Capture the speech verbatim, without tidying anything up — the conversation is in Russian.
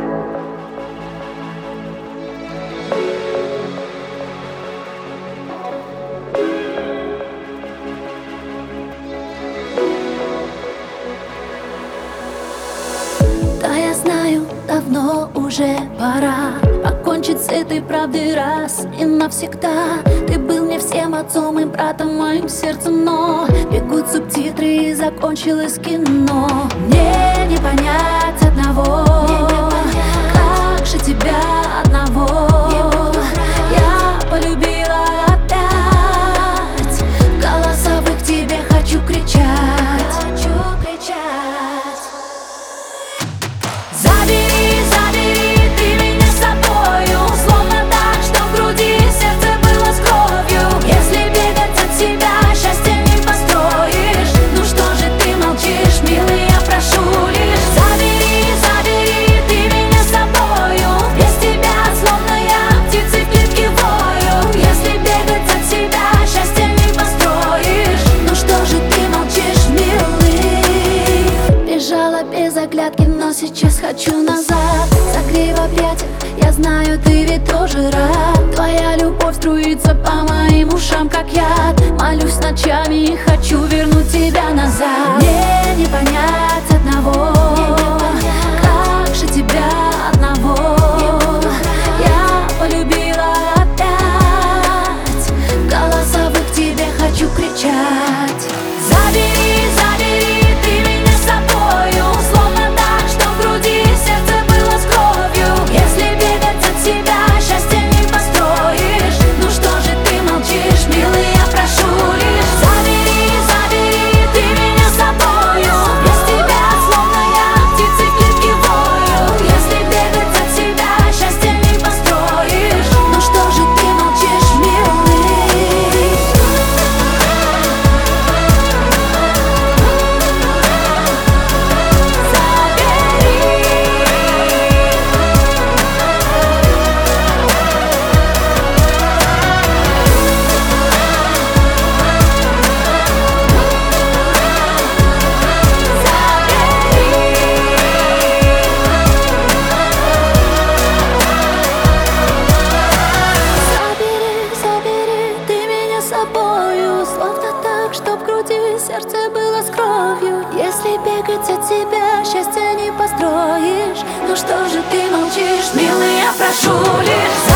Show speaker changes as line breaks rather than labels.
Да, я знаю, давно уже пора покончить с этой правдой раз и навсегда. Ты был мне всем отцом и братом, моим сердцем, но бегут субтитры и закончилось кино. Мне не понять одного, как же тебя одного я полюбила опять. В голосовых тебе хочу кричать, хочу кричать. Забери, забери ты меня с собою, словно так, что в груди сердце было с кровью. Если бегать от себя, счастья не построишь. Ну что же ты молчишь, милый, я прошу лишь. Забери, забери ты меня с собою, без тебя, словно я птицей в клетке вою. Если бегать от себя, счастья не построишь. Ну что же ты молчишь, милый? Бежала без оглядки, но сейчас хочу назад. Согрей в объятиях, я знаю, ты ведь тоже рад. Твоя любовь струится по моим ушам, как яд. Молюсь ночами и хочу вернуть тебя назад. Мне не понять одного, как же тебя одного я полюбила опять. В голосовых тебе хочу кричать. Забери, забери ты меня с собою, словно так, что в груди сердце было с кровью. Если бегать от себя, счастья не построишь. Ну что же ты молчишь, милый, я прошу лишь. Забери, забери ты меня с собою, без тебя, словно я птицей в клетке вою. Если бегать от себя, счастья не построишь. Ну что же ты молчишь, милый? Забери, забери ты меня с собою, словно так, чтоб в груди сердце было с кровью. Если бегать от тебя, счастья не построишь. Ну что же ты молчишь, милый, я прошу лишь.